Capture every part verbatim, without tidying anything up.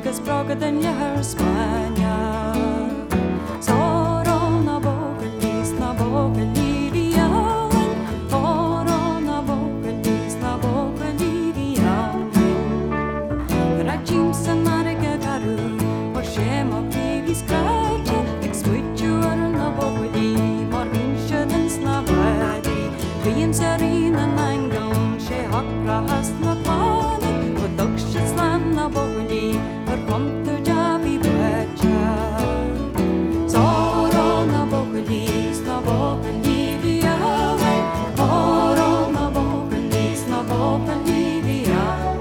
Gas Brogadan Yahar Spania Sorona Bogalis na Bogalivian Orona Bogalis na Bogalivian Rajim Sanarega Garu Oshema Pivis Kraja Exwituar na Bogali Morvinshadan Snavadi Vim Sarina Nangon She Hakrahas na Pani Production Slam na Bogali Kom to Javi Bacha Soro na Bogalis na Bogalivia Oro na Bogalis na Bogalivia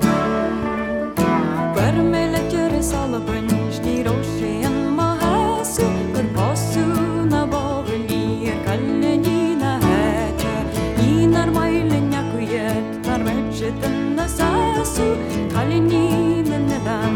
Permele Jere Salabrun Shniroshe and Mahasu Perposu na Bogali Kaleni na Hacha Inar Mailin Yakuyet Tarvechet na Sasu Kaleni na Nedan